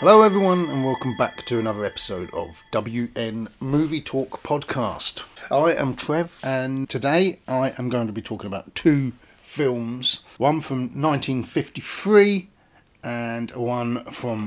Hello everyone and welcome back to another episode of WN Movie Talk Podcast. I am Trev and today I am going to be talking about two films, one from 1953 and one from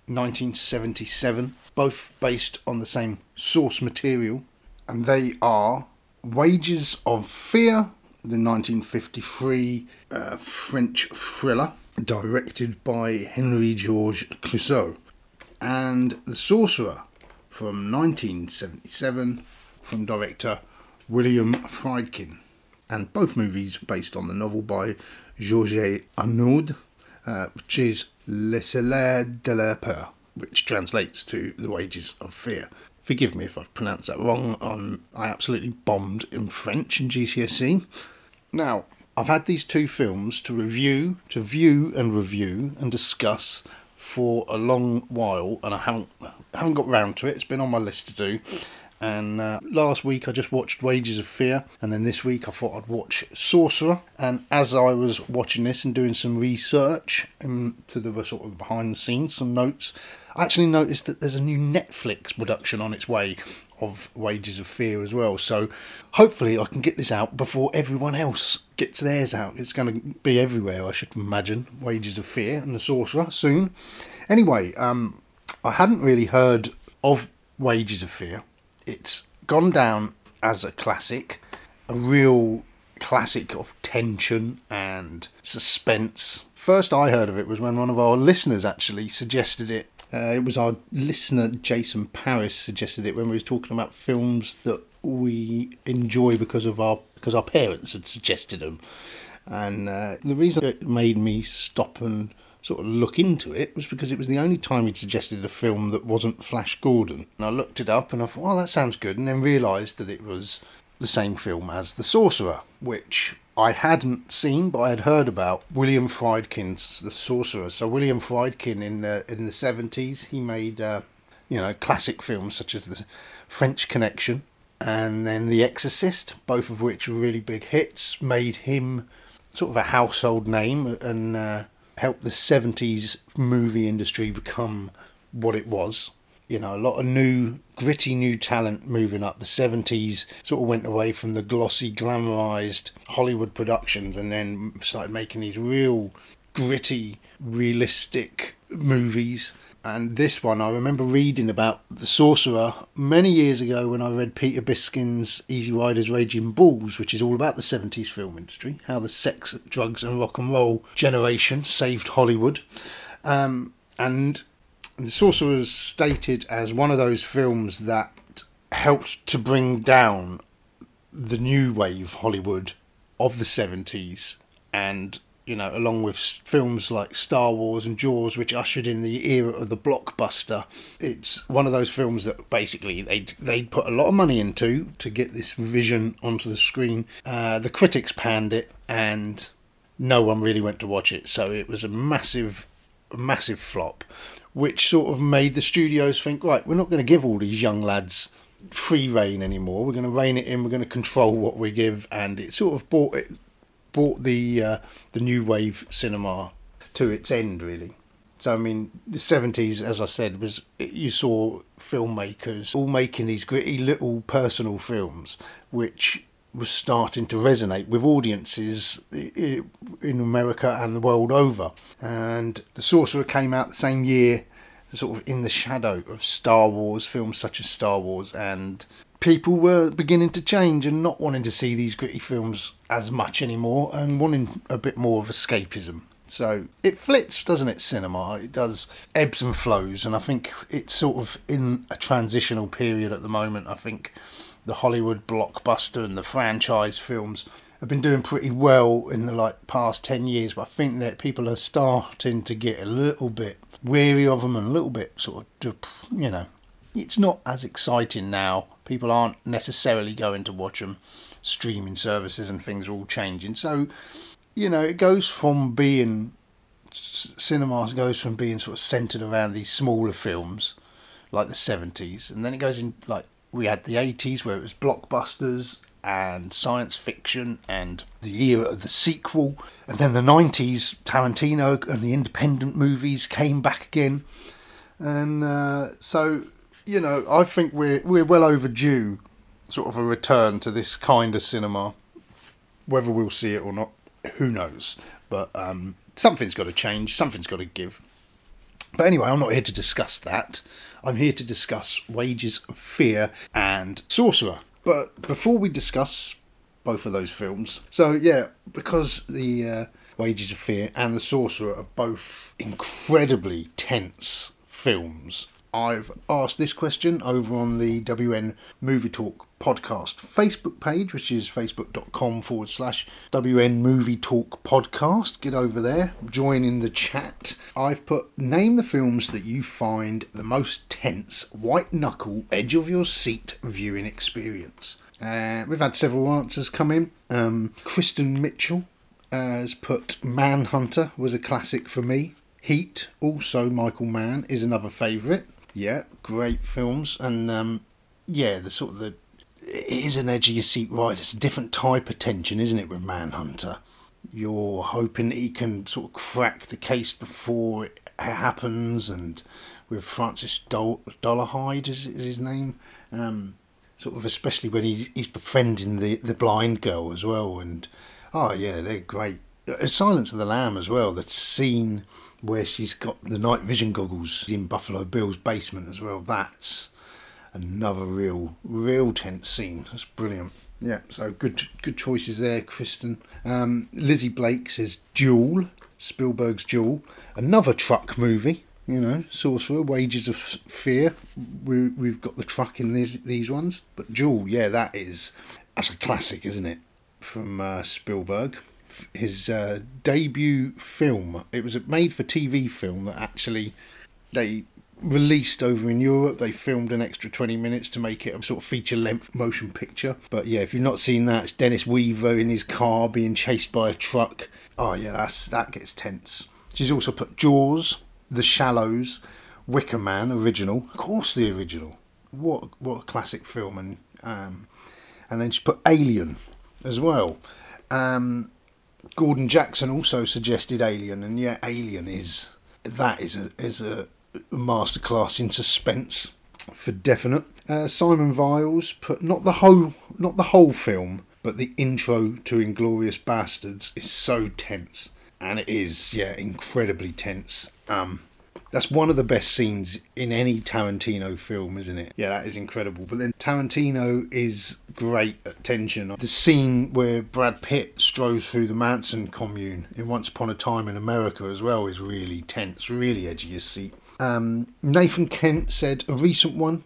1977, both based on the same source material, and they are Wages of Fear, the 1953 French thriller directed by Henri-Georges Clouzot, and The Sorcerer from 1977 from director William Friedkin, and both movies based on the novel by Georges Arnaud, which is Le Salaire de la Peur, which translates to The Wages of Fear. Forgive me if I've pronounced that wrong. I absolutely bombed in French in GCSE. Now, I've had these two films to view and discuss for a while while, and I haven't got round to it. It's been on my list to do. And last week I just watched Wages of Fear, and then this week I thought I'd watch Sorcerer. And as I was watching this and doing some research into the sort of behind the scenes, some notes, I actually noticed that there's a new Netflix production on its way of Wages of Fear as well. So hopefully I can get this out before everyone else gets theirs out. It's going to be everywhere, I should imagine, Wages of Fear and The Sorcerer soon. Anyway, I hadn't really heard of Wages of Fear. It's gone down as a classic, a real classic of tension and suspense. First I heard of it was when one of our listeners actually suggested it. It was our listener Jason Paris suggested it when we were talking about films that we enjoy because our parents had suggested them. And the reason it made me stop and sort of look into it was because it was the only time he'd suggested a film that wasn't Flash Gordon. And I looked it up and I thought, well, that sounds good, and then realised that it was the same film as The Sorcerer, which I hadn't seen, but I had heard about William Friedkin's The Sorcerer. So William Friedkin in the 70s, he made classic films such as The French Connection and then The Exorcist, both of which were really big hits, made him sort of a household name and helped the 70s movie industry become what it was. You know, a lot of gritty new talent moving up. The 70s sort of went away from the glossy, glamorised Hollywood productions and then started making these real gritty, realistic movies. And this one, I remember reading about The Sorcerer many years ago when I read Peter Biskin's Easy Riders Raging Bulls, which is all about the 70s film industry, how the sex, drugs and rock and roll generation saved Hollywood. And The Sorcerer is stated as one of those films that helped to bring down the new wave Hollywood of the 70s, and along with films like Star Wars and Jaws, which ushered in the era of the blockbuster. It's one of those films that basically they put a lot of money into to get this vision onto the screen. The critics panned it and no one really went to watch it, so it was a massive flop, which sort of made the studios think, right, we're not going to give all these young lads free rein anymore. We're going to rein it in. We're going to control what we give, and it sort of brought the new wave cinema to its end, really. So I mean, the 70s, as I said, you saw filmmakers all making these gritty little personal films, which was starting to resonate with audiences in America and the world over. And The Sorcerer came out the same year, sort of in the shadow of Star Wars, films such as Star Wars, and people were beginning to change and not wanting to see these gritty films as much anymore and wanting a bit more of escapism. So it flits, doesn't it, cinema? It does ebbs and flows, and I think it's sort of in a transitional period at the moment. I think the Hollywood blockbuster and the franchise films have been doing pretty well in the past 10 years, but I think that people are starting to get a little bit weary of them and a little bit sort of, it's not as exciting now. People aren't necessarily going to watch them. Streaming services and things are all changing. So, it goes from being, cinema goes from being sort of centred around these smaller films like the 70s, and then it goes in, we had the 80s where it was blockbusters and science fiction and the era of the sequel, and then the 90s, Tarantino and the independent movies came back again, And so, I think we're well overdue, sort of a return to this kind of cinema. Whether we'll see it or not, who knows? But something's got to change, something's got to give. But anyway, I'm not here to discuss that. I'm here to discuss Wages of Fear and Sorcerer. But before we discuss both of those films, so yeah, because the Wages of Fear and The Sorcerer are both incredibly tense films, I've asked this question over on the WN Movie Talk podcast Facebook page, which is facebook.com/WN Movie Talk podcast. Get over there, join in the chat. I've put, name the films that you find the most tense, white knuckle, edge of your seat viewing experience. We've had several answers come in. Kristen Mitchell has put Manhunter was a classic for me. Heat, also Michael Mann, is another favourite. Yeah, great films. And it is an edge of your seat ride. It's a different type of tension, isn't it, with Manhunter? You're hoping that he can sort of crack the case before it happens, and with Francis Dolarhyde is his name. Sort of especially when he's befriending the blind girl as well. And oh yeah, they're great. Silence of the Lamb as well, that scene where she's got the night vision goggles in Buffalo Bill's basement as well. That's another real tense scene. That's brilliant. Yeah, so good choices there, Kristen. Lizzie Blake says Duel, Spielberg's Duel, another truck movie. Sorcerer, Wages of Fear. We've got the truck in these ones, but Duel, yeah, that's a classic, isn't it, from Spielberg. His debut film. It was a made-for-TV film that actually they released over in Europe. They filmed an extra 20 minutes to make it a sort of feature-length motion picture. But yeah, if you've not seen that, it's Dennis Weaver in his car being chased by a truck. Oh yeah, that gets tense. She's also put Jaws, The Shallows, Wicker Man, original. Of course, the original. What a classic film. And then she put Alien as well. Gordon Jackson also suggested Alien, and yeah, Alien is a masterclass in suspense for definite. Simon Viles put not the whole film, but the intro to Inglourious Bastards is so tense, and it is incredibly tense. That's one of the best scenes in any Tarantino film, isn't it? Yeah, that is incredible. But then Tarantino is great at tension. The scene where Brad Pitt strolls through the Manson commune in Once Upon a Time in America as well is really tense, really edge of your seat. Nathan Kent said a recent one,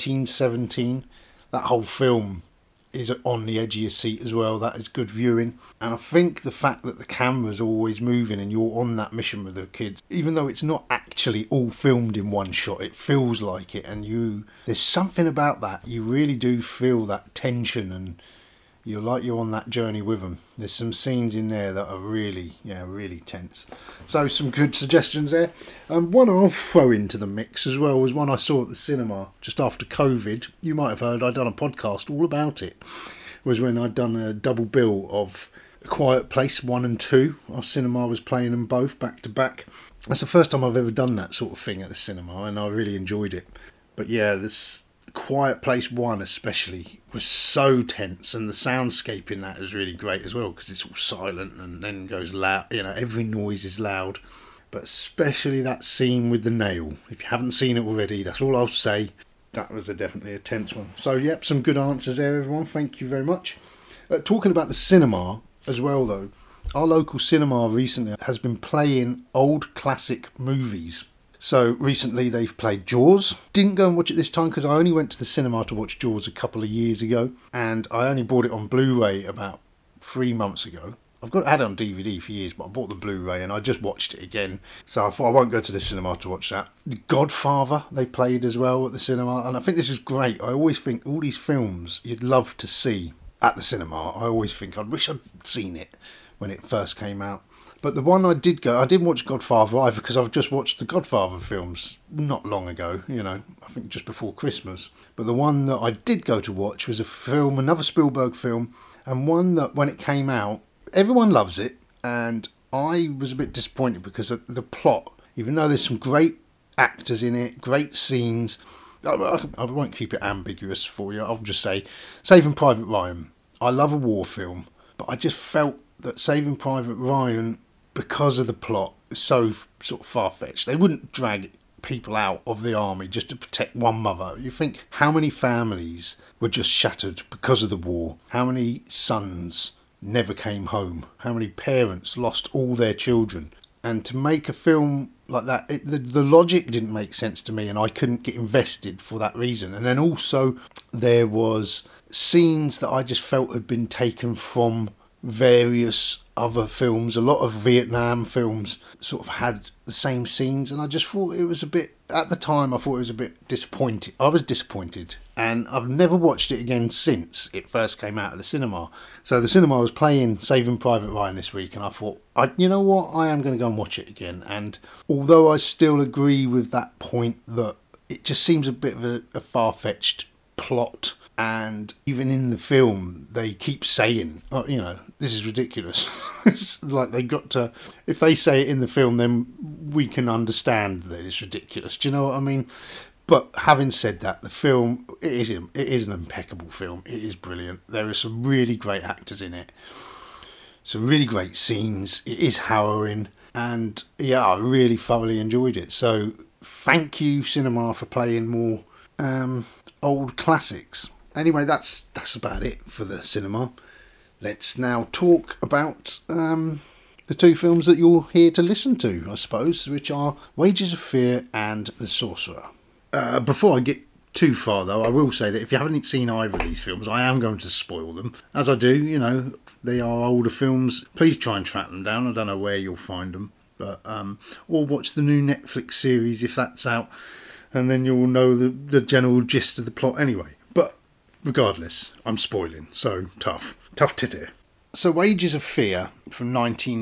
1917. That whole film is on the edge of your seat as well. That is good viewing. And I think the fact that the camera's always moving and you're on that mission with the kids, even though it's not actually all filmed in one shot, it feels like it, and there's something about that. You really do feel that tension, and you're on that journey with them. There's some scenes in there that are really tense. So some good suggestions there. One I'll throw into the mix as well was one I saw at the cinema just after COVID. You might have heard I'd done a podcast all about it. It was when I'd done a double bill of A Quiet Place 1 and 2. Our cinema was playing them both back to back. That's the first time I've ever done that sort of thing at the cinema, and I really enjoyed it. But yeah, this Quiet Place 1 especially was so tense, and the soundscape in that is really great as well, because it's all silent and then goes loud. Every noise is loud, but especially that scene with the nail. If you haven't seen it already, that's all I'll say. That was definitely a tense one. So yep, some good answers there, everyone. Thank you very much. Talking about the cinema as well, though, our local cinema recently has been playing old classic movies. So recently they've played Jaws. Didn't go and watch it this time because I only went to the cinema to watch Jaws a couple of years ago, and I only bought it on Blu-ray about 3 months ago. I've had it on DVD for years, but I bought the Blu-ray and I just watched it again. So I thought I won't go to the cinema to watch that. The Godfather they played as well at the cinema, and I think this is great. I always think all these films you'd love to see at the cinema. I always think I wish I'd seen it when it first came out. But the one I didn't watch Godfather either, because I've just watched the Godfather films not long ago, I think just before Christmas. But the one that I did go to watch was another Spielberg film, and one that when it came out, everyone loves it, and I was a bit disappointed because of the plot. Even though there's some great actors in it, great scenes. I won't keep it ambiguous for you. I'll just say Saving Private Ryan. I love a war film, but I just felt that Saving Private Ryan, because of the plot, is so sort of far-fetched. They wouldn't drag people out of the army just to protect one mother. You think, how many families were just shattered because of the war? How many sons never came home? How many parents lost all their children? And to make a film like that, the logic didn't make sense to me, and I couldn't get invested for that reason. And then also there was scenes that I just felt had been taken from various other films. A lot of Vietnam films sort of had the same scenes, and I just thought it was a bit, at the time I thought it was a bit disappointing. I was disappointed, and I've never watched it again since it first came out of the cinema. So the cinema was playing Saving Private Ryan this week, and I thought, you know what, I am going to go and watch it again. And although I still agree with that point that it just seems a bit of a far-fetched plot, and even in the film they keep saying, oh, you know, this is ridiculous. It's like they got to, if they say it in the film, then we can understand that it's ridiculous. Do you know what I mean? But having said that, the film, it is an impeccable film. It is brilliant. There are some really great actors in it, some really great scenes. It is harrowing, and yeah, I really thoroughly enjoyed it. So thank you, cinema, for playing more old classics. Anyway, that's about it for the cinema. Let's now talk about the two films that you're here to listen to, I suppose, which are Wages of Fear and The Sorcerer. Before I get too far, though, I will say that if you haven't seen either of these films, I am going to spoil them. As I do, you know, they are older films. Please try and track them down. I don't know where you'll find them. But or watch the new Netflix series if that's out, and then you'll know the general gist of the plot anyway. But regardless, I'm spoiling, so tough titty. So Wages of Fear from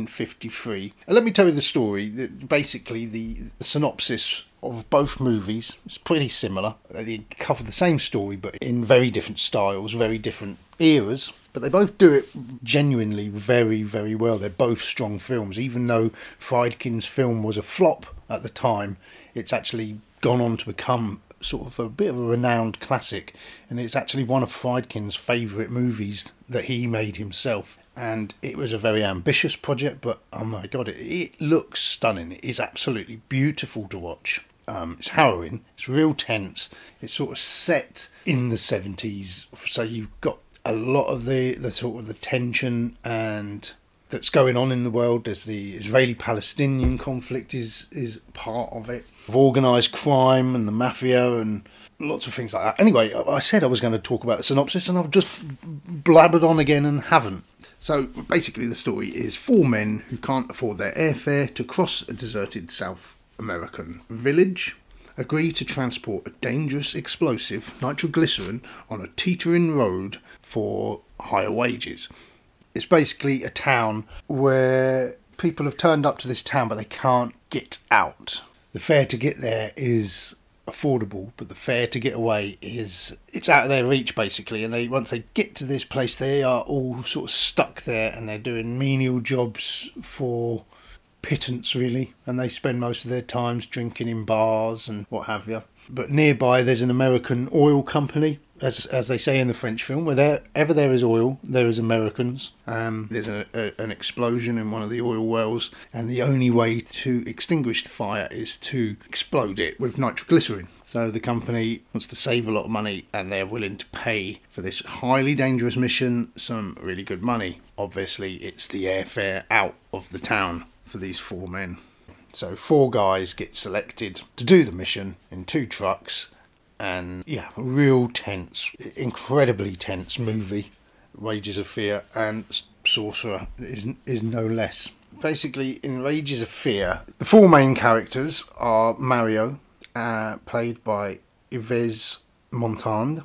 1953. Let me tell you the story. Basically, the synopsis of both movies is pretty similar. They cover the same story, but in very different styles, very different eras. But they both do it genuinely very, very well. They're both strong films. Even though Friedkin's film was a flop at the time, it's actually gone on to become sort of a bit of a renowned classic, and it's actually one of Friedkin's favourite movies that he made himself. And it was a very ambitious project, but oh my god, it looks stunning. It is absolutely beautiful to watch. It's harrowing, it's real tense, it's sort of set in the 70s, so you've got a lot of the sort of the tension and that's going on in the world. There's the Israeli-Palestinian conflict is part of it. Organised crime and the mafia and lots of things like that. Anyway, I said I was going to talk about the synopsis and I've just blabbered on again and haven't. So basically the story is four men who can't afford their airfare to cross a deserted South American village agree to transport a dangerous explosive, nitroglycerin, on a teetering road for higher wages. It's basically a town where people have turned up to this town but they can't get out. The fare to get there is affordable, but the fare to get away it's out of their reach basically, and once they get to this place they are all sort of stuck there and they're doing menial jobs for pittance really, and they spend most of their times drinking in bars and what have you. But nearby there's an American oil company, as they say in the French film, wherever there is oil, there is Americans. There's an explosion in one of the oil wells, and the only way to extinguish the fire is to explode it with nitroglycerin. So the company wants to save a lot of money, and they're willing to pay for this highly dangerous mission some really good money. Obviously, it's the airfare out of the town for these four men. So four guys get selected to do the mission in two trucks. And yeah, real tense, incredibly tense movie, Wages of Fear, and Sorcerer is no less. Basically, in Wages of Fear, the four main characters are Mario, played by Yves Montand,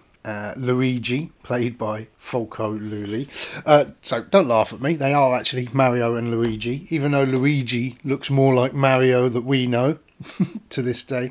Luigi, played by Folco Lully. So don't laugh at me, they are actually Mario and Luigi, even though Luigi looks more like Mario that we know to this day.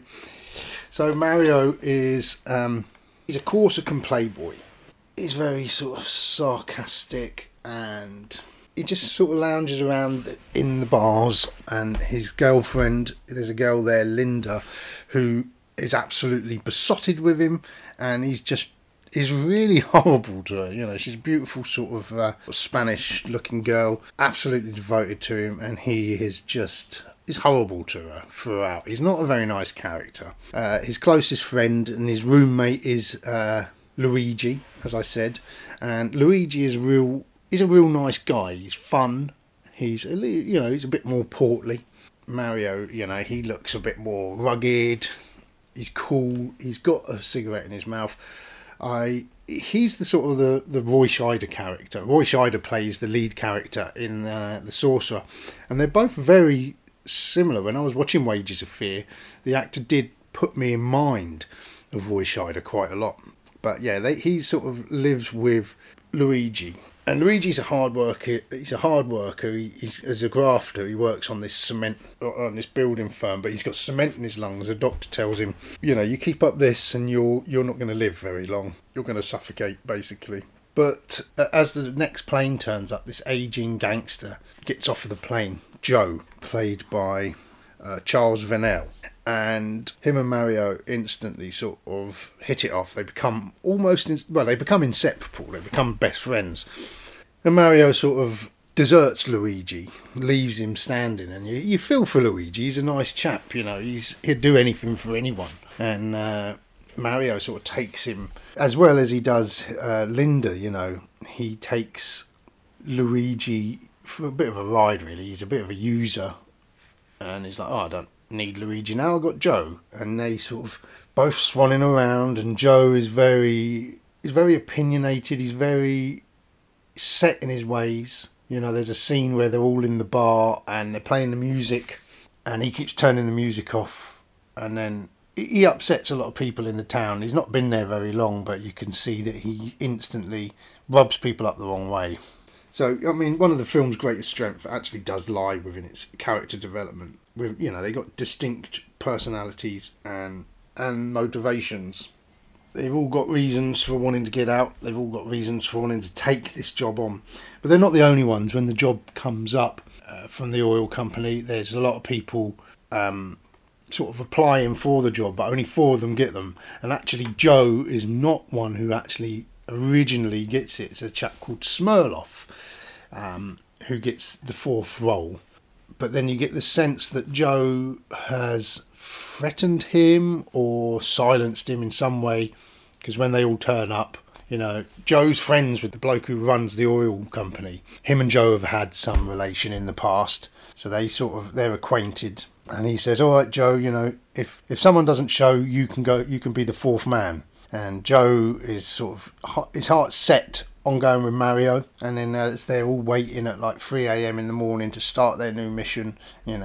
So Mario is he's a Corsican playboy. He's very sort of sarcastic and he just sort of lounges around in the bars, and his girlfriend, there's a girl there, Linda, who is absolutely besotted with him, and is really horrible to her. You know, she's a beautiful sort of Spanish looking girl, absolutely devoted to him, and he is horrible to her throughout. He's not a very nice character. His closest friend and his roommate is Luigi, as I said, and Luigi is he's a real nice guy. He's fun. He's he's a bit more portly. Mario, he looks a bit more rugged. He's cool. He's got a cigarette in his mouth. He's the sort of the Roy Scheider character. Roy Scheider plays the lead character in The Sorcerer, and they're both very similar. When I was watching Wages of Fear, the actor did put me in mind of Roy Scheider quite a lot. But yeah, he sort of lives with Luigi, and Luigi's a hard worker. He's a hard worker. He's as a grafter. He works on this building firm, but he's got cement in his lungs. The doctor tells him, you keep up this, and you're not going to live very long. You're going to suffocate, basically. But as the next plane turns up, this aging gangster gets off of the plane. Joe, played by Charles Venell. And him and Mario instantly sort of hit it off. They become they become inseparable. They become best friends. And Mario sort of deserts Luigi, leaves him standing, and you feel for Luigi. He's a nice chap, he'd do anything for anyone. And Mario sort of takes him, as well as he does Linda, he takes Luigi for a bit of a ride, really. He's a bit of a user, and he's like, I don't need Luigi now, I've got Joe. And they sort of both swanning around, and Joe is very opinionated. He's very set in his ways. There's a scene where they're all in the bar and they're playing the music, and he keeps turning the music off, and then he upsets a lot of people in the town. He's not been there very long, but you can see that he instantly rubs people up the wrong way. So, I mean, one of the film's greatest strengths actually does lie within its character development. With they got distinct personalities and motivations. They've all got reasons for wanting to get out. They've all got reasons for wanting to take this job on. But they're not the only ones. When the job comes up from the oil company, there's a lot of people sort of applying for the job, but only 4 of them get them. And actually, Joe is not one who actually originally gets it. It's a chap called Smurloff who gets the 4th role. But then you get the sense that Joe has threatened him or silenced him in some way, because when they all turn up, Joe's friends with the bloke who runs the oil company. Him and Joe have had some relation in the past, so they're acquainted. And he says, all right, Joe, if someone doesn't show, you can be the 4th man. And Joe is sort of his heart's set on going with Mario, and then as they're all waiting at like 3 a.m. in the morning to start their new mission,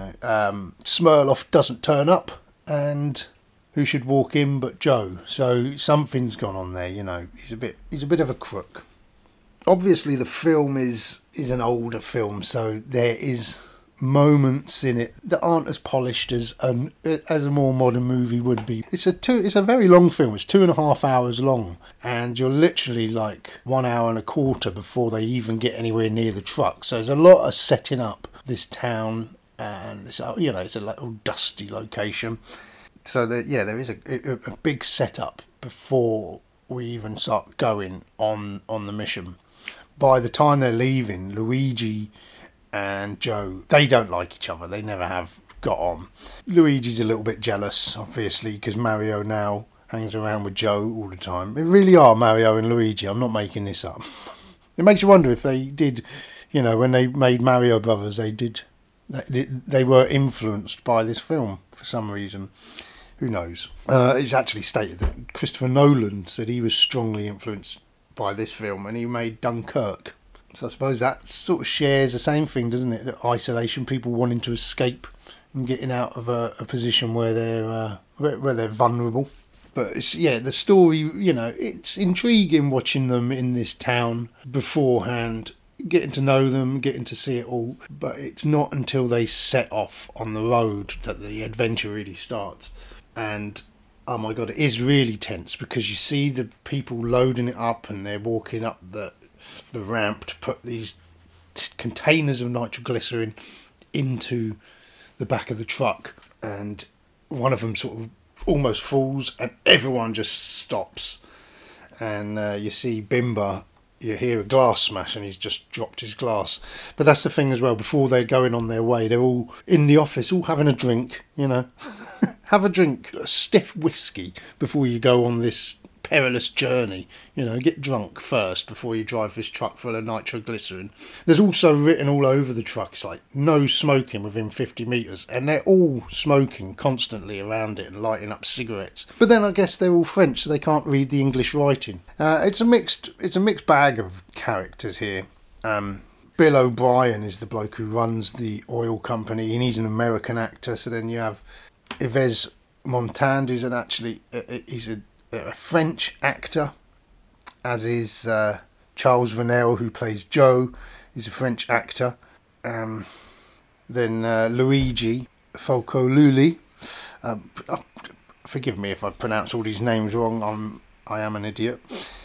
Smurloff doesn't turn up, and who should walk in but Joe? So something's gone on there. He's a bit of a crook. Obviously, the film is an older film, so there is moments in it that aren't as polished as a more modern movie would be. It's a very long film. It's 2.5 hours long, and you're literally like 1 hour and a quarter before they even get anywhere near the truck. So there's a lot of setting up this town, and it's a little dusty location. So there is a big setup before we even start going on the mission. By the time they're leaving, Luigi and Joe, they don't like each other. They never have got on. Luigi's a little bit jealous, obviously, because Mario now hangs around with Joe all the time. They really are Mario and Luigi. I'm not making this up. It makes you wonder if they did, when they made Mario Brothers, they were influenced by this film for some reason. Who knows? It's actually stated that Christopher Nolan said he was strongly influenced by this film, and he made Dunkirk. So I suppose that sort of shares the same thing, doesn't it? That isolation, people wanting to escape and getting out of a position where they're vulnerable. But the story, it's intriguing watching them in this town beforehand, getting to know them, getting to see it all. But it's not until they set off on the road that the adventure really starts. And oh my God, it is really tense, because you see the people loading it up, and they're walking up the ramp to put these containers of nitroglycerin into the back of the truck, and one of them sort of almost falls, and everyone just stops. And you see Bimba, you hear a glass smash, and he's just dropped his glass. But that's the thing as well, before they're going on their way, they're all in the office, all having a drink, have a drink, a stiff whiskey before you go on this perilous journey. Get drunk first before you drive this truck full of nitroglycerin. There's also written all over the trucks, like, no smoking within 50 metres, and they're all smoking constantly around it and lighting up cigarettes. But then I guess they're all French, so they can't read the English writing. It's a mixed bag of characters here. Bill O'Brien is the bloke who runs the oil company, and he's an American actor. So then you have Yves Montand, who's he's a French actor, as is Charles Vanel, who plays Joe. He's a French actor. Then Luigi Falcoluli. Forgive me if I pronounce all these names wrong. I am an idiot.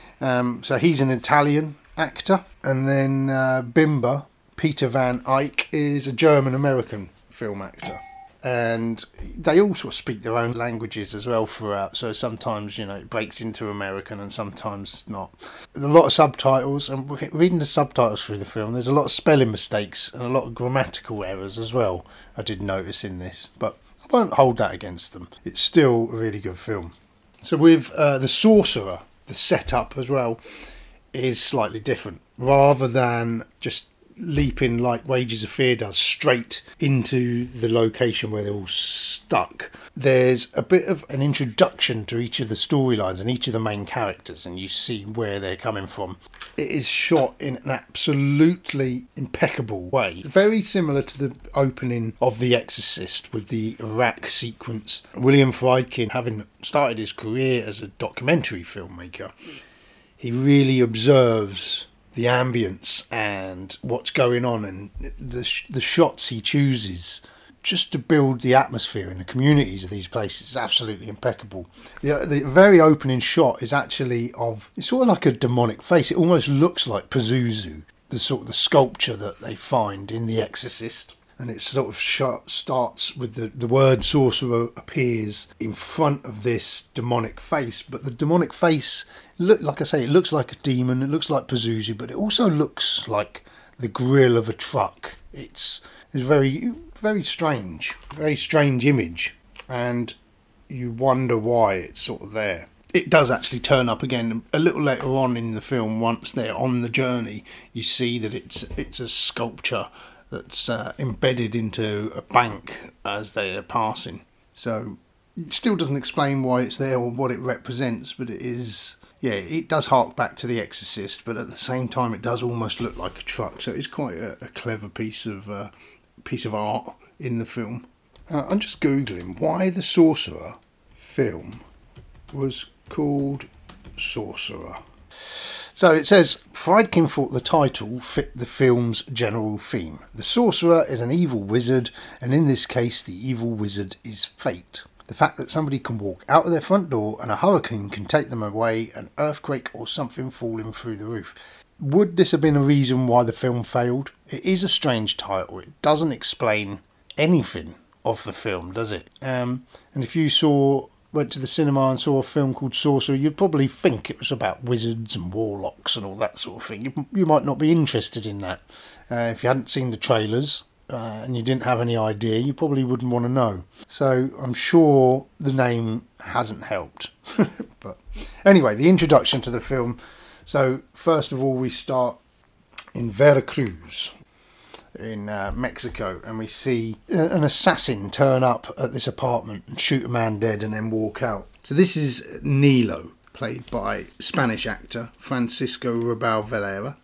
So he's an Italian actor. And then Bimba, Peter Van Eyck, is a German-American film actor. And they all sort of speak their own languages as well throughout, so sometimes it breaks into American and sometimes not. There's a lot of subtitles, and reading the subtitles through the film, there's a lot of spelling mistakes and a lot of grammatical errors as well, I did notice in this, but I won't hold that against them. It's still a really good film. So with The Sorcerer, the setup as well is slightly different. Rather than just leaping like Wages of Fear does straight into the location where they're all stuck, there's a bit of an introduction to each of the storylines and each of the main characters, and you see where they're coming from. It is shot in an absolutely impeccable way, very similar to the opening of The Exorcist with the Iraq sequence. William Friedkin, having started his career as a documentary filmmaker, he really observes the ambience and what's going on, and the shots he chooses just to build the atmosphere and the communities of these places is absolutely impeccable. The very opening shot is actually it's sort of like a demonic face. It almost looks like Pazuzu, the sculpture that they find in The Exorcist. And it sort of starts with the word sorcerer appears in front of this demonic face. But the demonic face, like I say, it looks like a demon, it looks like Pazuzu, but it also looks like the grill of a truck. It's very, very strange image. And you wonder why it's sort of there. It does actually turn up again a little later on in the film. Once they're on the journey, you see that it's a sculpture that's embedded into a bank as they are passing. So it still doesn't explain why it's there or what it represents, but it does hark back to The Exorcist, but at the same time it does almost look like a truck. So it's quite a clever piece of art in the film. I'm just Googling why the Sorcerer film was called Sorcerer. So it says, Friedkin thought the title fit the film's general theme. The sorcerer is an evil wizard, and in this case the evil wizard is fate. The fact that somebody can walk out of their front door and a hurricane can take them away, an earthquake or something falling through the roof. Would this have been a reason why the film failed? It is a strange title. It doesn't explain anything of the film, does it? And if you went to the cinema and saw a film called Sorcerer, you'd probably think it was about wizards and warlocks and all that sort of thing. You might not be interested in that. If you hadn't seen the trailers and you didn't have any idea, you probably wouldn't want to know. So I'm sure the name hasn't helped. But anyway, the introduction to the film. So first of all, we start in Veracruz in Mexico, and we see an assassin turn up at this apartment and shoot a man dead and then walk out. So this is Nilo, played by Spanish actor Francisco Rabal Valera.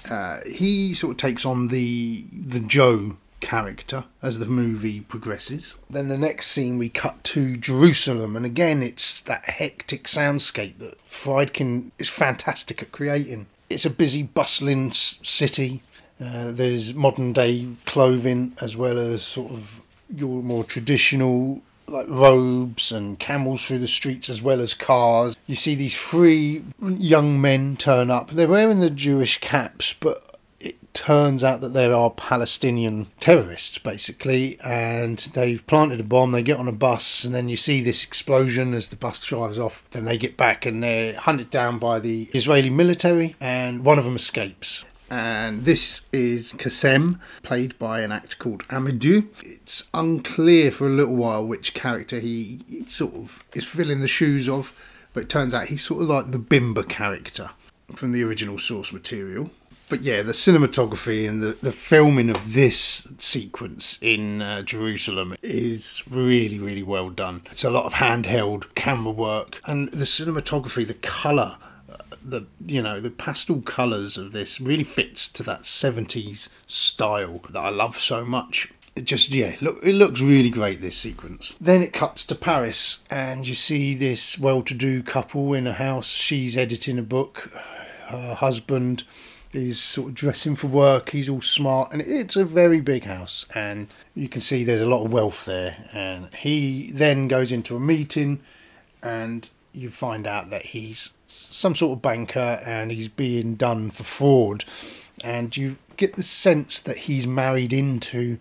He sort of takes on the Joe character as the movie progresses. Then the next scene we cut to Jerusalem, and again it's that hectic soundscape that Friedkin is fantastic at creating. It's a busy, bustling city. There's modern day clothing as well as sort of your more traditional like robes and camels through the streets as well as cars. You see these three young men turn up. They're wearing the Jewish caps, but it turns out that there are Palestinian terrorists, basically, and they've planted a bomb. They get on a bus, and then you see this explosion as the bus drives off. Then they get back, and they're hunted down by the Israeli military, and one of them escapes. And this is Kassem, played by an actor called Amadou. It's unclear for a little while which character he sort of is filling the shoes of, but it turns out he's sort of like the Bimba character from the original source material. But yeah, the cinematography and the filming of this sequence in Jerusalem is really, really well done. It's a lot of handheld camera work, and the cinematography, the colour, the pastel colours of this really fits to that 70s style that I love so much. It looks really great, this sequence. Then it cuts to Paris, and you see this well-to-do couple in a house. She's editing a book. Her husband is sort of dressing for work. He's all smart, and it's a very big house, and you can see there's a lot of wealth there. And he then goes into a meeting, and you find out that he's some sort of banker, and he's being done for fraud. And you get the sense that he's married into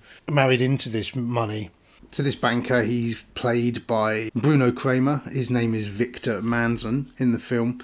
this money. To this banker, he's played by Bruno Kramer. His name is Victor Manson in the film.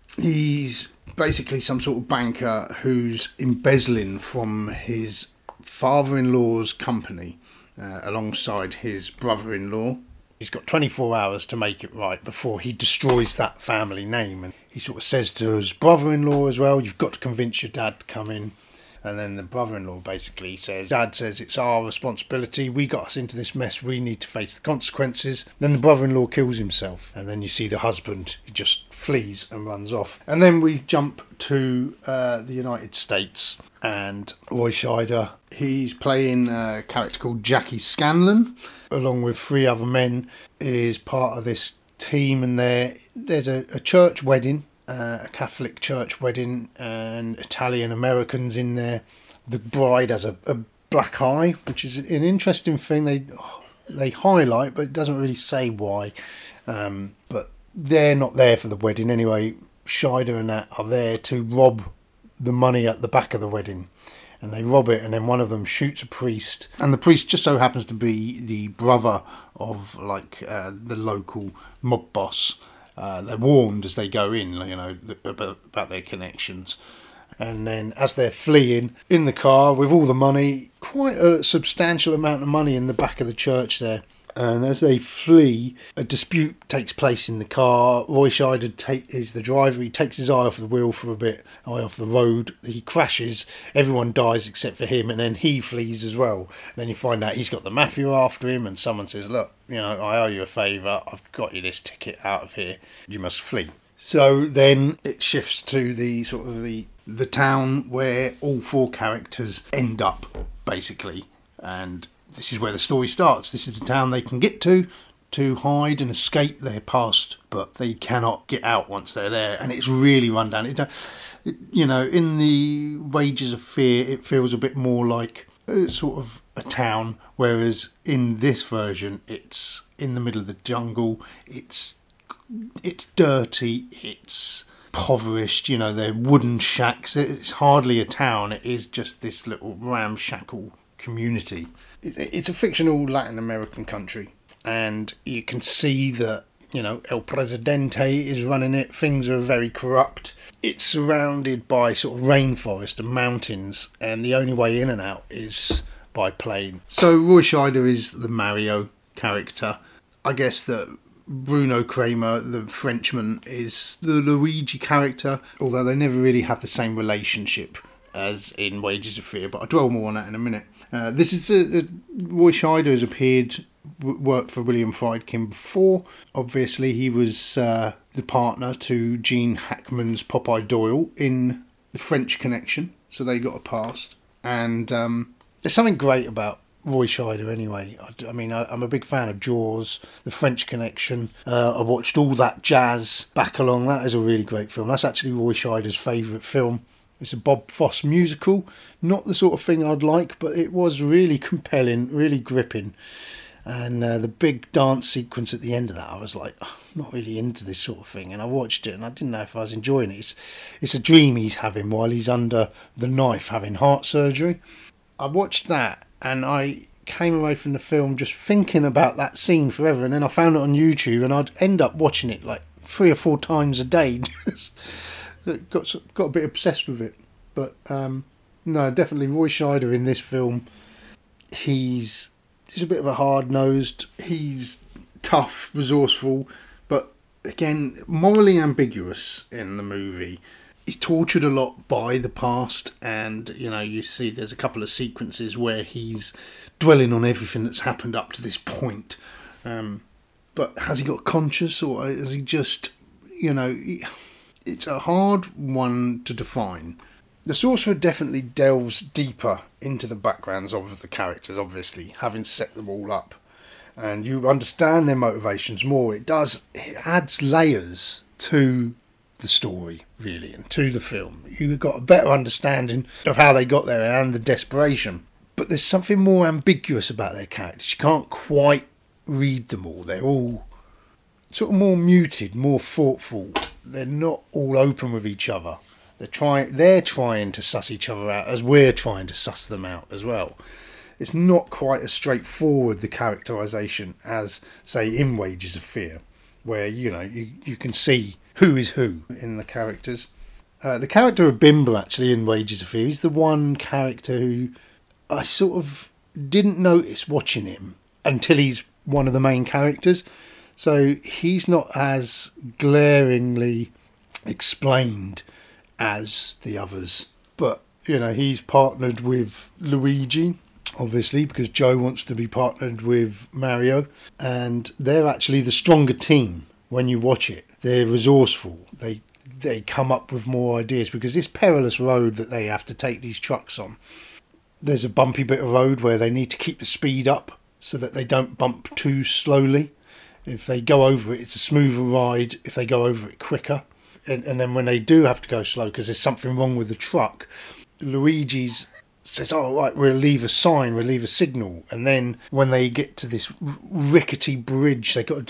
He's basically some sort of banker who's embezzling from his father-in-law's company alongside his brother-in-law. He's got 24 hours to make it right before he destroys that family name. And he sort of says to his brother-in-law as well, you've got to convince your dad to come in. And then the brother-in-law basically says, Dad says it's our responsibility. We got us into this mess. We need to face the consequences. Then the brother-in-law kills himself. And then you see the husband, he just flees and runs off. And then we jump to the United States. And Roy Scheider, he's playing a character called Jackie Scanlon, along with 3 other men, is part of this team. And there's a church wedding. A Catholic church wedding, and Italian Americans in there. The bride has a black eye, which is an interesting thing they highlight, but it doesn't really say why. But they're not there for the wedding anyway. Scheider and that are there to rob the money at the back of the wedding, and they rob it, and then one of them shoots a priest, and the priest just so happens to be the brother of the local mob boss. They're warned as they go in, about their connections. And then as they're fleeing in the car with all the money, quite a substantial amount of money in the back of the church there. And as they flee, a dispute takes place in the car. Roy Scheider is the driver. He takes his eye off the wheel for a bit, eye off the road. He crashes. Everyone dies except for him, and then he flees as well. And then you find out he's got the mafia after him, and someone says, look, I owe you a favour. I've got you this ticket out of here. You must flee. So then it shifts to the sort of the town where all 4 characters end up, basically. And this is where the story starts. This is the town they can get to hide and escape their past, but they cannot get out once they're there. And it's really run down. In the Wages of Fear, it feels a bit more like sort of a town, whereas in this version, it's in the middle of the jungle. It's dirty. It's impoverished. They're wooden shacks. It's hardly a town. It is just this little ramshackle community. It's a fictional Latin American country, and you can see that El Presidente is running it. Things are very corrupt. It's surrounded by sort of rainforest and mountains, and the only way in and out is by plane. So Roy Scheider is the Mario character. I guess that Bruno Kramer, the Frenchman, is the Luigi character, although they never really have the same relationship as in Wages of Fear, but I'll dwell more on that in a minute. This is Roy Scheider has worked for William Friedkin before. Obviously, he was the partner to Gene Hackman's Popeye Doyle in The French Connection, so they got a past. And there's something great about Roy Scheider anyway. I'm a big fan of Jaws, The French Connection. I watched All That Jazz back along. That is a really great film. That's actually Roy Scheider's favourite film. It's a Bob Fosse musical. Not the sort of thing I'd like, but it was really compelling, really gripping. And the big dance sequence at the end of that, I was like, oh, I'm not really into this sort of thing. And I watched it and I didn't know if I was enjoying it. It's a dream he's having while he's under the knife having heart surgery. I watched that and I came away from the film just thinking about that scene forever. And then I found it on YouTube and I'd end up watching it like 3 or 4 times a day. Just got a bit obsessed with it. But no, definitely Roy Scheider in this film. He's a bit of a hard-nosed. He's tough, resourceful, but again, morally ambiguous in the movie. He's tortured a lot by the past, and you see there's a couple of sequences where he's dwelling on everything that's happened up to this point. But has he got conscience, or is he just, it's a hard one to define. The Sorcerer definitely delves deeper into the backgrounds of the characters, obviously, having set them all up. And you understand their motivations more. It adds layers to the story, really, and to the film. You've got a better understanding of how they got there and the desperation. But there's something more ambiguous about their characters. You can't quite read them all. They're all sort of more muted, more thoughtful. They're not all open with each other. They're trying to suss each other out as we're trying to suss them out as well. It's not quite as straightforward, the characterisation, as, say, in Wages of Fear, where, you can see who is who in the characters. The character of Bimba, actually, in Wages of Fear, is the one character who I sort of didn't notice watching him until he's one of the main characters. So he's not as glaringly explained as the others, but he's partnered with Luigi, obviously, because Joe wants to be partnered with Mario, and they're actually the stronger team. When you watch it, they're resourceful. They come up with more ideas, because this perilous road that they have to take these trucks on, there's a bumpy bit of road where they need to keep the speed up so that they don't bump too slowly. If they go over it, it's a smoother ride. If they go over it quicker. And then when they do have to go slow because there's something wrong with the truck, Luigi says, oh, right, we'll leave a sign, we'll leave a signal. And then when they get to this rickety bridge, they got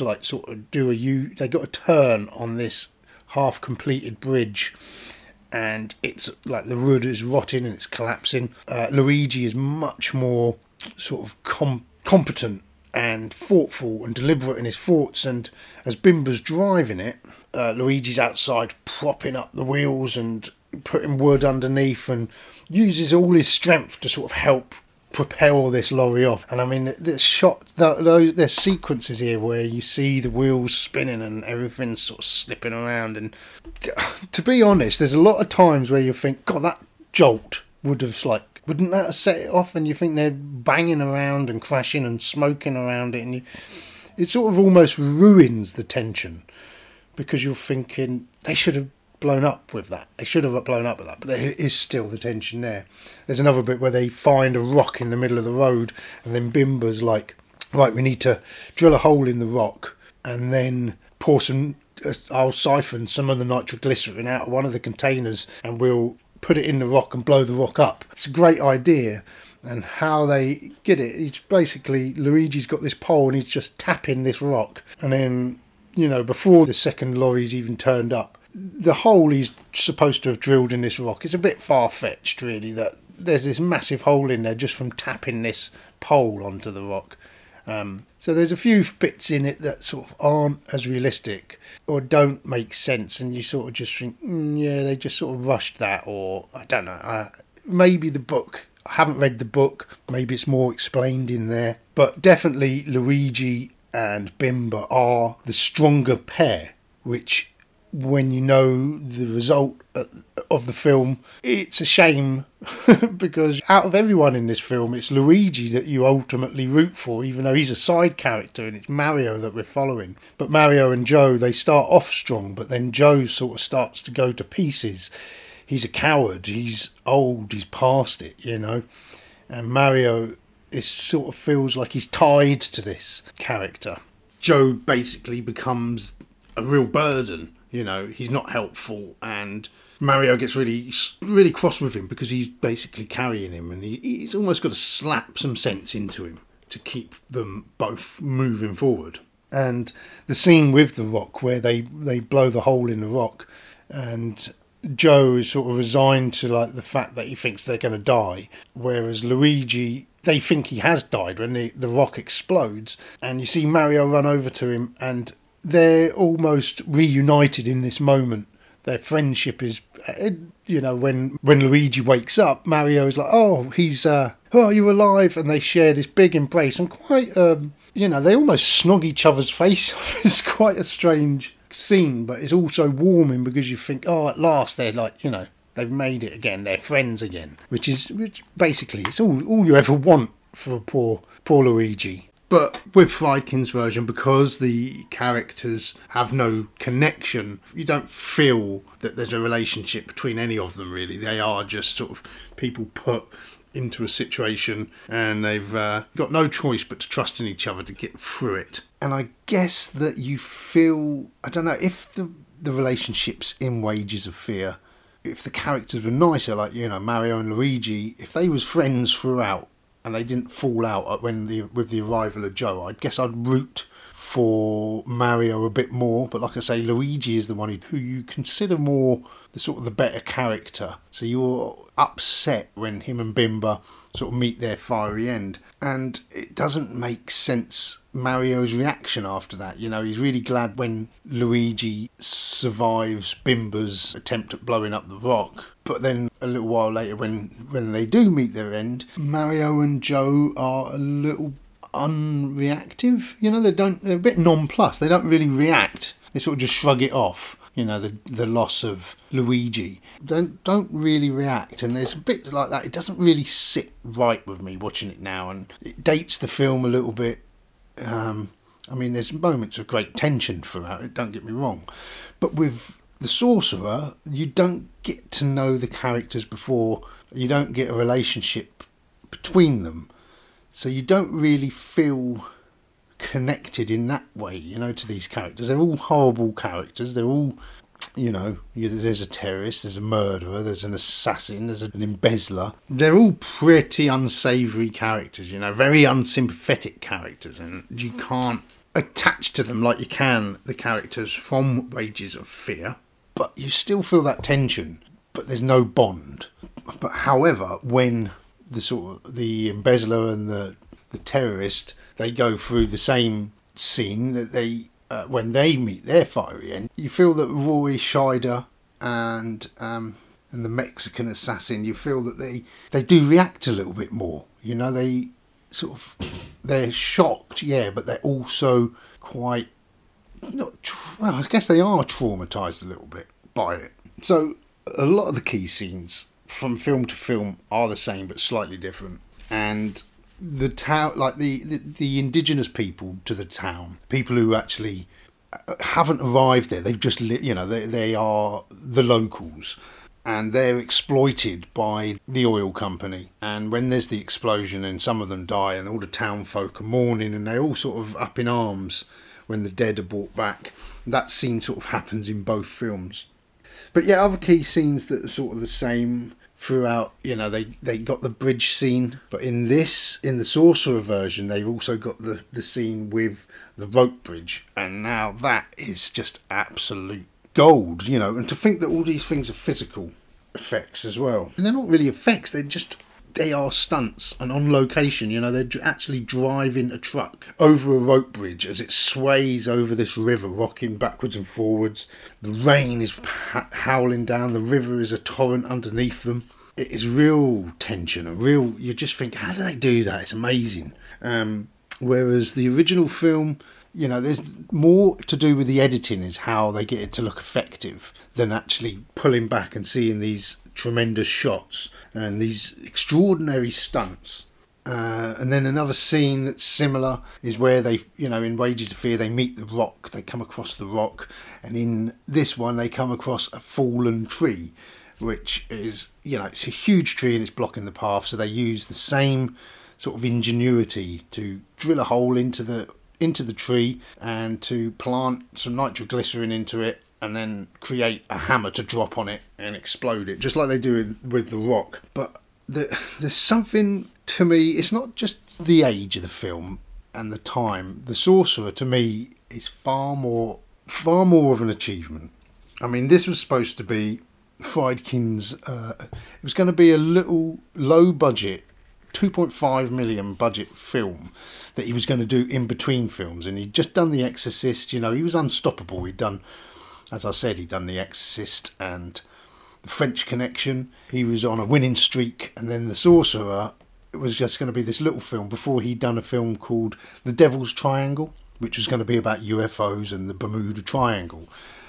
to they got to turn on this half-completed bridge. And it's like the wood is rotting and it's collapsing. Luigi is much more sort of competent and thoughtful and deliberate in his thoughts, and as Bimba's driving it, Luigi's outside propping up the wheels and putting wood underneath and uses all his strength to sort of help propel this lorry off. And I mean, there's sequences here where you see the wheels spinning and everything's sort of slipping around, and to be honest, there's a lot of times where you think, God, that jolt wouldn't that have set it off? And you think they're banging around and crashing and smoking around it, and it sort of almost ruins the tension, because you're thinking they should have blown up with that. They should have blown up with that, but there is still the tension there. There's another bit where they find a rock in the middle of the road, and then Bimba's like, right, we need to drill a hole in the rock and then pour I'll siphon some of the nitroglycerin out of one of the containers and we'll put it in the rock and blow the rock up. It's a great idea. And how they get it, it's basically Luigi's got this pole and he's just tapping this rock, and then before the second lorry's even turned up, the hole he's supposed to have drilled in this rock is a bit far-fetched, really, that there's this massive hole in there just from tapping this pole onto the rock. So there's a few bits in it that sort of aren't as realistic or don't make sense, and you sort of just think, yeah, they just sort of rushed that, or I don't know, maybe the book. I haven't read the book, maybe it's more explained in there, but definitely Luigi and Bimba are the stronger pair, which, when you know the result of the film, it's a shame because out of everyone in this film, it's Luigi that you ultimately root for, even though he's a side character and it's Mario that we're following. But Mario and Joe, they start off strong, but then Joe sort of starts to go to pieces. He's a coward, he's old, he's past it, and Mario sort of feels like he's tied to this character. Joe basically becomes a real burden. He's not helpful, and Mario gets really, really cross with him because he's basically carrying him, and he's almost got to slap some sense into him to keep them both moving forward. And the scene with the Rock where they blow the hole in the rock, and Joe is sort of resigned to like the fact that he thinks they're going to die, whereas Luigi, they think he has died when the rock explodes, and you see Mario run over to him, and they're almost reunited in this moment. Their friendship is, when Luigi wakes up, Mario is like, oh, he's, oh, you're alive, and they share this big embrace, and quite, they almost snog each other's face off. It's quite a strange scene, but it's also warming because you think, oh, at last they're like, they've made it again, they're friends again, which basically it's all you ever want for poor Luigi. But with Friedkin's version, because the characters have no connection, you don't feel that there's a relationship between any of them, really. They are just sort of people put into a situation, and they've got no choice but to trust in each other to get through it. And I guess that you feel, I don't know, if the relationships in Wages of Fear, if the characters were nicer, like, Mario and Luigi, if they was friends throughout, and they didn't fall out with the arrival of Joe, I guess I'd root for Mario a bit more. But like I say, Luigi is the one who you consider more the better character. So you're upset when him and Bimba sort of meet their fiery end. And it doesn't make sense, Mario's reaction after that. He's really glad when Luigi survives Bimba's attempt at blowing up the rock. But then a little while later, when they do meet their end, Mario and Joe are a little unreactive. They're a bit nonplussed. They don't really react. They sort of just shrug it off. The loss of Luigi. Don't really react, and there's a bit like that. It doesn't really sit right with me watching it now, and it dates the film a little bit. There's moments of great tension throughout it, don't get me wrong, but with The Sorcerer, you don't get to know the characters before. You don't get a relationship between them, so you don't really feel connected in that way, to these characters. They're all horrible characters. They're all, there's a terrorist, there's a murderer, there's an assassin, there's an embezzler. They're all pretty unsavoury characters, very unsympathetic characters, and you can't attach to them like you can the characters from Wages of Fear, but you still feel that tension, but there's no bond. But however, when the embezzler and the terrorist, they go through the same scene that when they meet their fiery end, you feel that Roy Scheider and the Mexican assassin, you feel that they do react a little bit more. They they're shocked, yeah, but they're also quite I guess they are traumatised a little bit by it. So a lot of the key scenes from film to film are the same but slightly different, and the town, like the indigenous people to the town, people who actually haven't arrived there, they've just they are the locals, and they're exploited by the oil company. And when there's the explosion and some of them die, and all the town folk are mourning, and they're all sort of up in arms when the dead are brought back. That scene sort of happens in both films. But yeah, other key scenes that are sort of the same throughout, they got the bridge scene, but in the Sorcerer version, they've also got the scene with the rope bridge, and now that is just absolute gold, and to think that all these things are physical effects as well. And they're not really effects, they are stunts and on location. They're actually driving a truck over a rope bridge as it sways over this river, rocking backwards and forwards. The rain is howling down, the river is a torrent underneath them. It is real tension and you just think, how do they do that? It's amazing. Whereas the original film, there's more to do with the editing, is how they get it to look effective, than actually pulling back and seeing these tremendous shots and these extraordinary stunts. And then another scene that's similar is where they, in Wages of Fear, they meet the rock, they come across the rock, and in this one they come across a fallen tree, which is, it's a huge tree and it's blocking the path, so they use the same sort of ingenuity to drill a hole into the tree and to plant some nitroglycerin into it, and then create a hammer to drop on it and explode it, just like they do with the rock. But there's something to me, it's not just the age of the film and the time. The Sorcerer, to me, is far more of an achievement. I mean, this was supposed to be Friedkin's. It was going to be a little low budget, 2.5 million budget film that he was going to do in between films, and he'd just done The Exorcist. You know, he was unstoppable. He'd done, as I said, he'd done The Exorcist and The French Connection. He was on a winning streak, and then The Sorcerer, it was just going to be this little film before he'd done a film called The Devil's Triangle, which was going to be about UFOs and the Bermuda Triangle.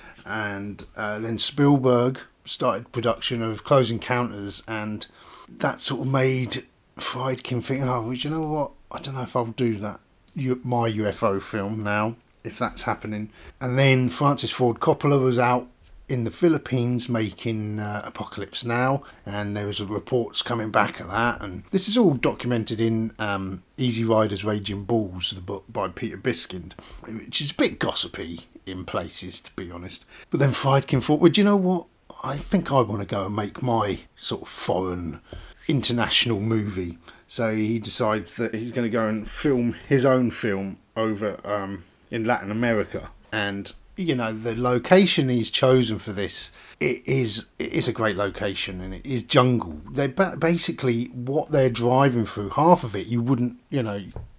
And then Spielberg started production of Close Encounters, and that sort of made Friedkin think, oh, well, you know what, I don't know if I'll do that, my UFO film now, if that's happening. And then Francis Ford Coppola was out in the Philippines making Apocalypse Now, and there was reports coming back at that, and this is all documented in Easy Riders Raging Bulls, the book by Peter Biskind, which is a bit gossipy in places, to be honest. But then Friedkin thought, well, do you know what, I think I want to go and make my sort of foreign international movie. So he decides that he's going to go and film his own film over in Latin America. And you know, the location he's chosen for this, it is a great location, and it is jungle. They're basically what they're driving through. Half of it, you wouldn't, you know,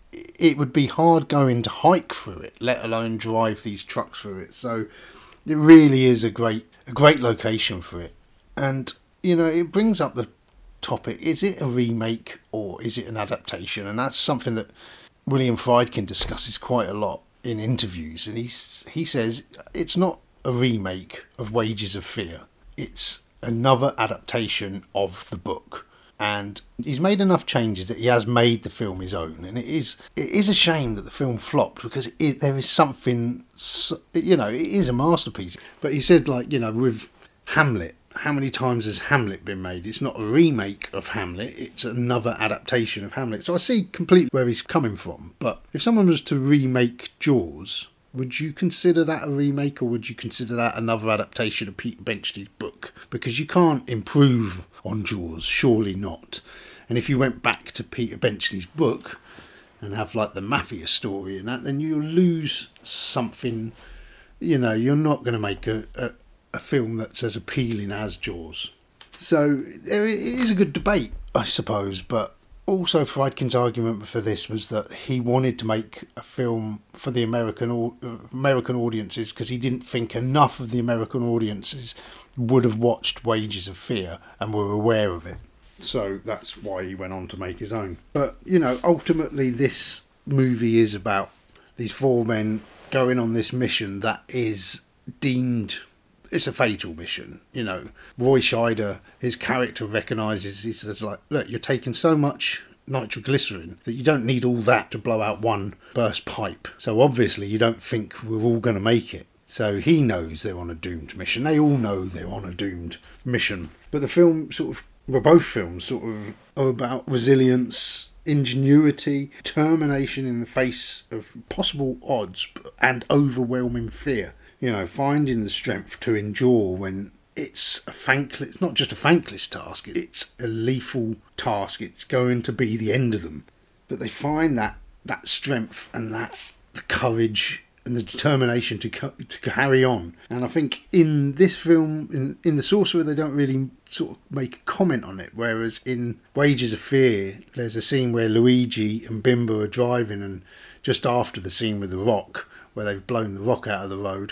it would be hard going to hike through it, let alone drive these trucks through it. So it really is a great location for it. And you know, it brings up the topic: is it a remake or is it an adaptation? And that's something that William Friedkin discusses quite a lot in interviews, and he says it's not a remake of Wages of Fear, it's another adaptation of the book, and he's made enough changes that he has made the film his own. And it is a shame that the film flopped, because there is something, you know, it is a masterpiece. But he said, like, you know, with Hamlet, how many times has Hamlet been made? It's not a remake of Hamlet, it's another adaptation of Hamlet. So I see completely where he's coming from. But if someone was to remake Jaws, would you consider that a remake, or would you consider that another adaptation of Peter Benchley's book? Because you can't improve on Jaws, surely not. And if you went back to Peter Benchley's book and have like the mafia story and that, then you'll lose something. You know, you're not going to make a film that's as appealing as Jaws. So it is a good debate, I suppose, but also Friedkin's argument for this was that he wanted to make a film for the American audiences, because he didn't think enough of the American audiences would have watched Wages of Fear and were aware of it. So that's why he went on to make his own. But, you know, ultimately this movie is about these four men going on this mission that is deemed, it's a fatal mission. You know, Roy Scheider, his character recognises, he says, like, look, you're taking so much nitroglycerin that you don't need all that to blow out one burst pipe. So obviously you don't think we're all going to make it. So he knows they're on a doomed mission. They all know they're on a doomed mission. But the film both films sort of are about resilience, ingenuity, determination in the face of possible odds and overwhelming fear. You know, finding the strength to endure when it's not just a thankless task, it's a lethal task. It's going to be the end of them. But they find that strength and the courage and the determination to carry on. And I think in this film, in The Sorcerer, they don't really sort of make a comment on it. Whereas in Wages of Fear, there's a scene where Luigi and Bimba are driving, and just after the scene with the rock, where they've blown the rock out of the road,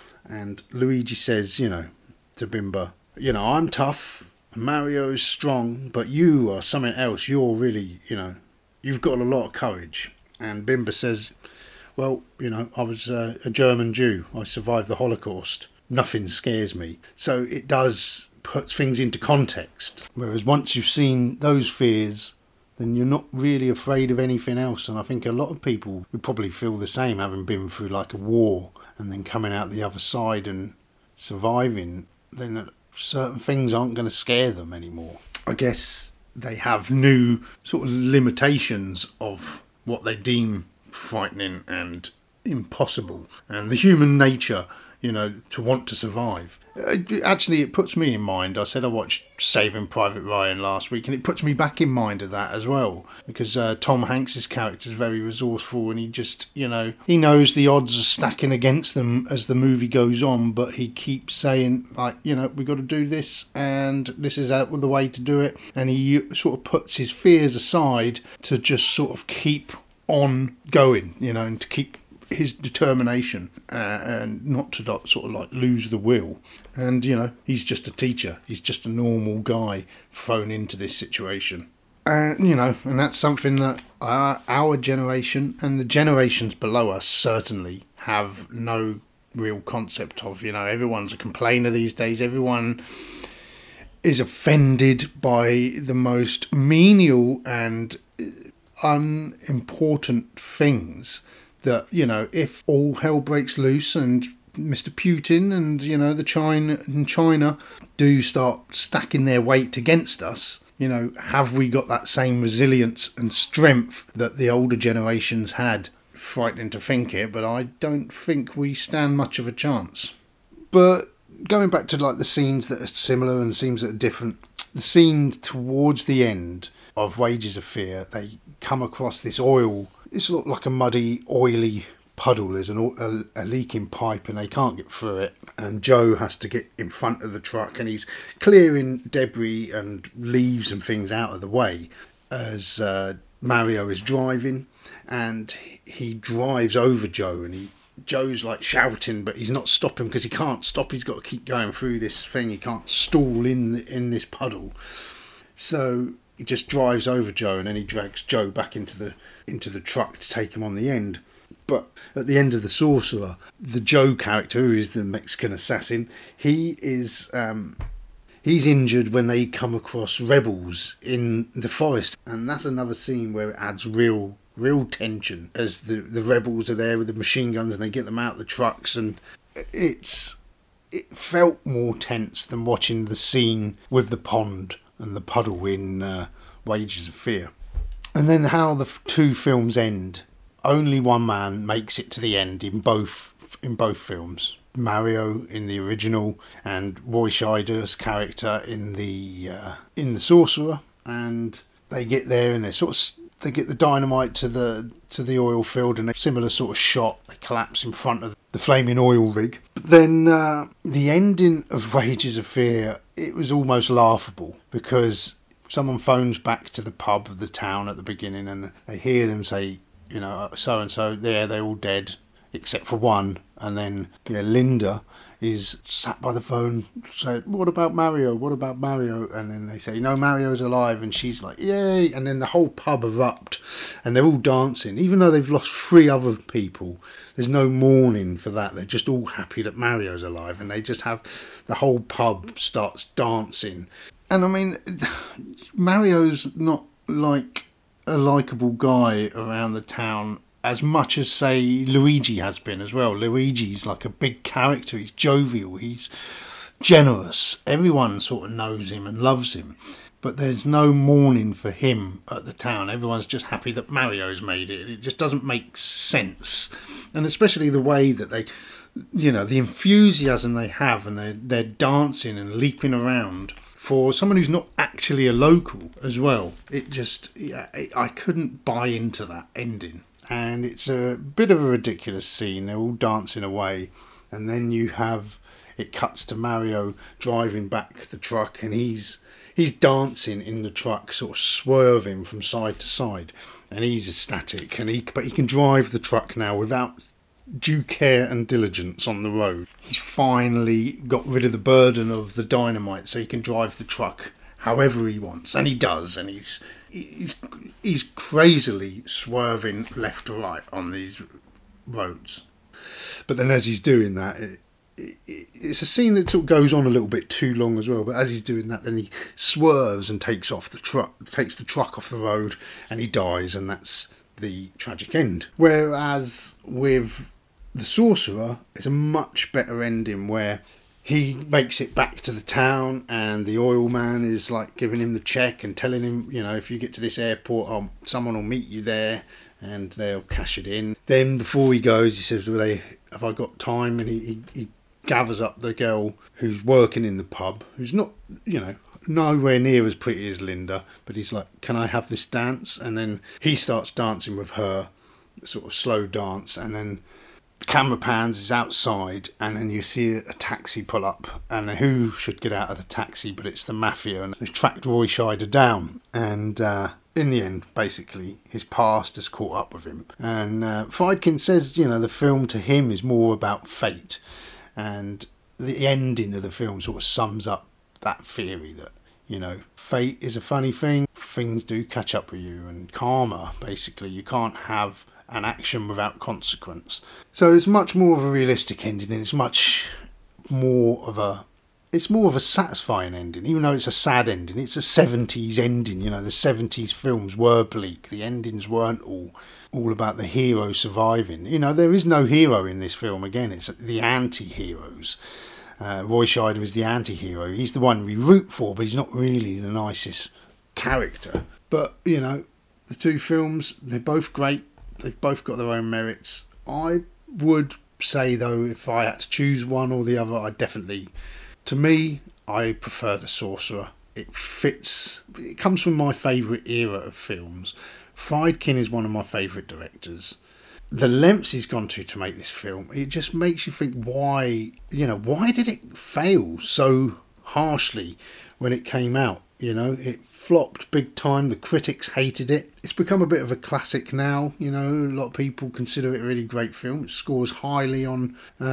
and Luigi says, you know, to Bimba, you know, I'm tough, and Mario is strong, but you are something else. You're really, you know, you've got a lot of courage. And Bimba says, well, you know, I was a German Jew. I survived the Holocaust. Nothing scares me. So it does put things into context. Whereas once you've seen those fears, then you're not really afraid of anything else. And I think a lot of people would probably feel the same, having been through like a war and then coming out the other side and surviving. Then certain things aren't going to scare them anymore. I guess they have new sort of limitations of what they deem frightening and impossible. And the human nature to want to survive. Actually, it puts me in mind. I said I watched Saving Private Ryan last week, and it puts me back in mind of that as well, because Tom Hanks's character is very resourceful, and he just, he knows the odds are stacking against them as the movie goes on, but he keeps saying, like, we got to do this, and this is the way to do it, and he sort of puts his fears aside to just sort of keep on going, and to keep his determination and not to sort of like lose the will. And he's just a teacher, he's just a normal guy thrown into this situation, and that's something that our generation and the generations below us certainly have no real concept of. Everyone's a complainer these days. Everyone is offended by the most menial and unimportant things, that if all hell breaks loose and Mr. Putin and China do start stacking their weight against us, have we got that same resilience and strength that the older generations had? Frightening to think it, but I don't think we stand much of a chance. But going back to like the scenes that are similar and scenes that are different, the scene towards the end of Wages of Fear, they come across this oil. It's like a muddy, oily puddle. There's a leaking pipe and they can't get through it. And Joe has to get in front of the truck and he's clearing debris and leaves and things out of the way as Mario is driving. And he drives over Joe and Joe's like shouting, but he's not stopping because he can't stop. He's got to keep going through this thing. He can't stall in this puddle. So he just drives over Joe and then he drags Joe back into the truck to take him on the end. But at the end of The Sorcerer, the Joe character, who is the Mexican assassin, he's injured when they come across rebels in the forest. And that's another scene where it adds real tension as the rebels are there with the machine guns and they get them out of the trucks, and it felt more tense than watching the scene with the pond and the puddle in Wages of Fear. And then how the two films end. Only one man makes it to the end in both films. Mario in the original and Roy Scheider's character in the Sorcerer, and they get there and they get the dynamite to the oil field and a similar sort of shot. They collapse in front of the flaming oil rig. But then the ending of Wages of Fear, it was almost laughable because someone phones back to the pub of the town at the beginning and they hear them say, so and so, they're all dead except for one. And then Linda is sat by the phone saying, what about Mario? And then they say, Mario's alive. And she's like, yay. And then the whole pub erupt and they're all dancing. Even though they've lost 3 other people, there's no mourning for that. They're just all happy that Mario's alive. And they just have the whole pub starts dancing. And I mean, Mario's not like a likeable guy around the town as much as, say, Luigi has been as well. Luigi's like a big character. He's jovial. He's generous. Everyone sort of knows him and loves him. But there's no mourning for him at the town. Everyone's just happy that Mario's made it. It just doesn't make sense. And especially the way that they, the enthusiasm they have and they're dancing and leaping around for someone who's not actually a local as well. I couldn't buy into that ending. And it's a bit of a ridiculous scene. They're all dancing away. And then it cuts to Mario driving back the truck and he's dancing in the truck, sort of swerving from side to side. And he's ecstatic. But he can drive the truck now without due care and diligence on the road. He's finally got rid of the burden of the dynamite so he can drive the truck however he wants. And he does. And he's crazily swerving left to right on these roads. But then as he's doing that, it's a scene that sort of goes on a little bit too long as well. But as he's doing that, then he swerves and takes the truck off the road, and he dies, and that's the tragic end. Whereas with The Sorcerer, it's a much better ending where he makes it back to the town and the oil man is like giving him the check and telling him, if you get to this airport, someone will meet you there and they'll cash it in. Then before he goes, he says, have I got time? And he gathers up the girl who's working in the pub, who's not, nowhere near as pretty as Linda, but he's like, can I have this dance? And then he starts dancing with her, sort of slow dance, and then the camera pans is outside, and then you see a taxi pull up, and who should get out of the taxi but it's the mafia, and they've tracked Roy Scheider down, and in the end, basically, his past has caught up with him. And Friedkin says, the film to him is more about fate. And the ending of the film sort of sums up that theory that, fate is a funny thing. Things do catch up with you. And karma, basically, you can't have an action without consequence. So it's much more of a realistic ending, and it's more of a satisfying ending, even though it's a sad ending. It's a 70s ending, the 70s films were bleak. The endings weren't all about the hero surviving. There is no hero in this film. Again, it's the anti-heroes. Roy Scheider is the anti-hero. He's the one we root for, but he's not really the nicest character. But, the two films, they're both great. They've both got their own merits. I would say, though, if I had to choose one or the other, to me, I prefer The Sorcerer. It comes from my favourite era of films. Friedkin is one of my favourite directors. The lengths he's gone to make this film, it just makes you think, why did it fail so harshly when it came out? It flopped big time. The critics hated it. It's become a bit of a classic now. A lot of people consider it a really great film. It scores highly on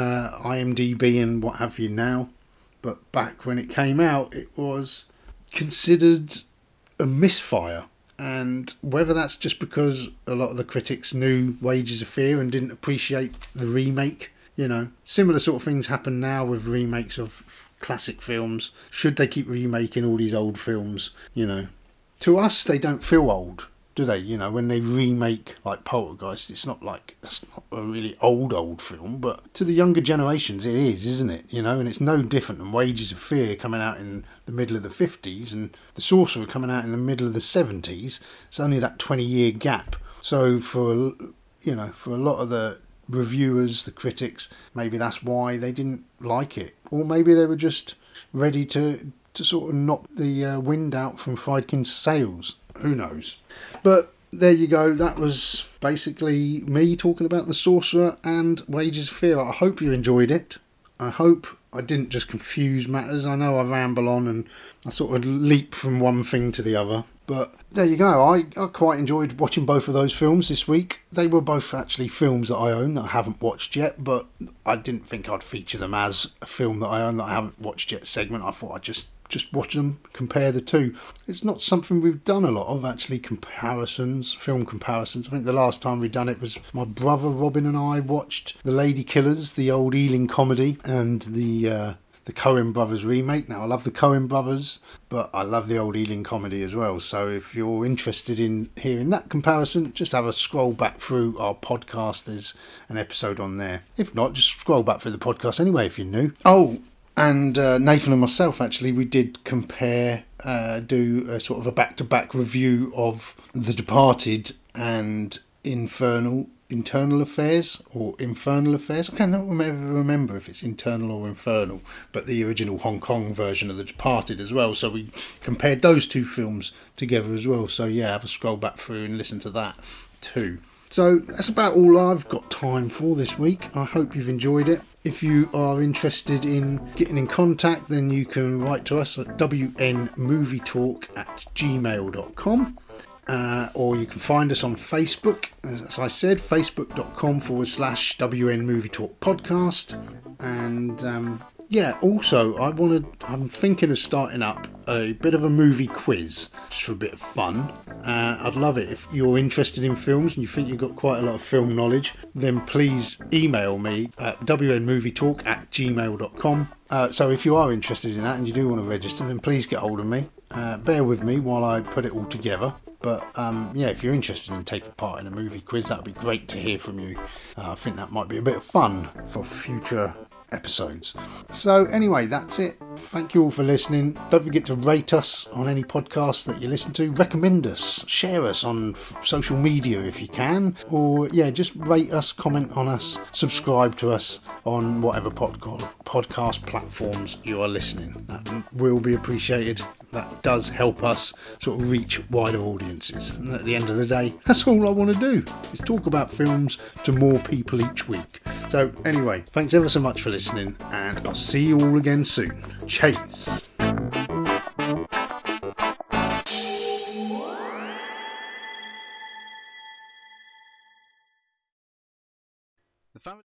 IMDb and what have you now. But back when it came out, it was considered a misfire. And whether that's just because a lot of the critics knew Wages of Fear and didn't appreciate the remake, similar sort of things happen now with remakes of classic films. Should they keep remaking all these old films? To us, they don't feel old, do they? When they remake like Poltergeist, that's not a really old film, but to the younger generations it is, isn't it? And it's no different than Wages of Fear coming out in the middle of the 50s and The Sorcerer coming out in the middle of the 70s. It's only that 20-year gap. So for a lot of the reviewers, the critics, maybe that's why they didn't like it, or maybe they were just ready to sort of knock the wind out from Friedkin's sails. Who knows? But there you go. That was basically me talking about The Sorcerer and Wages of Fear. I hope you enjoyed it. I hope I didn't just confuse matters. I know I ramble on and I sort of leap from one thing to the other. But there you go. I quite enjoyed watching both of those films this week. They were both actually films that I own that I haven't watched yet, but I didn't think I'd feature them as a film that I own that I haven't watched yet segment. I thought I'd just watch them, compare the two. It's not something we've done a lot of, actually, film comparisons. I think the last time we'd done it was my brother Robin and I watched The Lady Killers, the old Ealing comedy, and the Coen Brothers remake. Now, I love the Coen Brothers, but I love the old Ealing comedy as well. So if you're interested in hearing that comparison, just have a scroll back through our podcast. There's an episode on there. If not, just scroll back through the podcast anyway if you're new. Oh, and Nathan and myself, actually, we did do a sort of a back-to-back review of The Departed and Internal Affairs or Infernal Affairs. I cannot remember if it's internal or infernal, but the original Hong Kong version of The Departed as well. So we compared those two films together as well. So yeah, have a scroll back through and listen to that too. So that's about all I've got time for this week. I hope you've enjoyed it. If you are interested in getting in contact, then you can write to us at wnmovietalk@gmail.com. Or you can find us on Facebook, as I said, facebook.com/WN Movie Talk Podcast. And also I'm thinking of starting up a bit of a movie quiz just for a bit of fun. I'd love it if you're interested in films and you think you've got quite a lot of film knowledge, then please email me at wnmovietalk@gmail.com. So if you are interested in that and you do want to register, then please get hold of me. Bear with me while I put it all together. But if you're interested in taking part in a movie quiz, that would be great to hear from you. I think that might be a bit of fun for future episodes. So anyway, that's it. Thank you all for listening. Don't forget to rate us on any podcast that you listen to. Recommend us, share us on social media if you can, or just rate us, comment on us, subscribe to us on whatever podcast platforms you are listening. That will be appreciated. That does help us sort of reach wider audiences. And at the end of the day, that's all I want to do, is talk about films to more people each week. So anyway, thanks ever so much for listening, and I'll see you all again soon. Cheers. The family